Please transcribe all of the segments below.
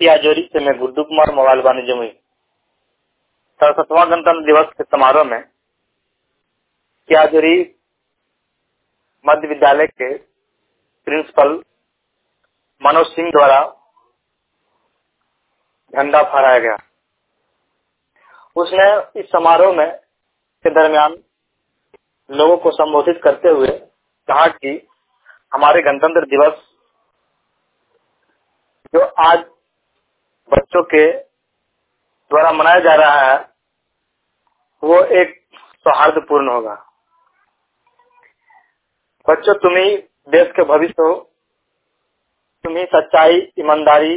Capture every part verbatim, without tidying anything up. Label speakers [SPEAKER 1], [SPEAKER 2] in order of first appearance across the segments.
[SPEAKER 1] पियाजोरी से मैं गुड्डू कुमार मोबाइल बानी जमुई। सड़सठवां गणतंत्र दिवस के समारोह में पियाजोरी मध्य विद्यालय के प्रिंसिपल मनोज सिंह द्वारा झंडा फहराया गया। उसने इस समारोह में के दरमियान लोगों को संबोधित करते हुए कहा कि हमारे गणतंत्र दिवस जो आज बच्चों के द्वारा मनाया जा रहा है वो एक सौहार्दपूर्ण होगा। बच्चों, तुम ही देश के भविष्य हो, तुम्हें सच्चाई, ईमानदारी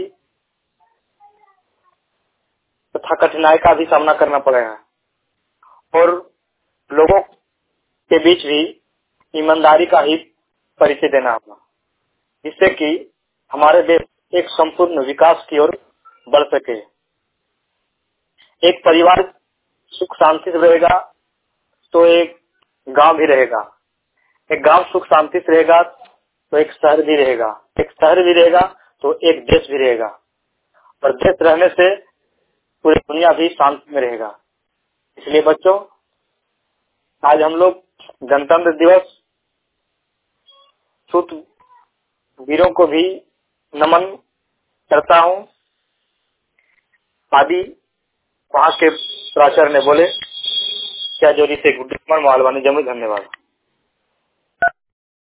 [SPEAKER 1] तथा कठिनाई का भी सामना करना पड़ेगा और लोगों के बीच भी ईमानदारी का ही परिचय देना होगा, जिससे कि हमारे देश एक संपूर्ण विकास की ओर बढ़ सके। एक परिवार सुख शांति से रहेगा तो एक गांव भी रहेगा, एक गांव सुख शांति से रहेगा तो एक शहर भी रहेगा, एक शहर भी रहेगा तो एक देश भी रहेगा और देश रहने से पूरी दुनिया भी शांति में रहेगा। इसलिए बच्चों, आज हम लोग गणतंत्र दिवस शूट वीरों को भी नमन करता हूँ आदि वहाँ के प्राचार्य ने बोले। पियाजोरी से गुड्डू कुमार मोबाइल बानी जमुई। धन्यवाद।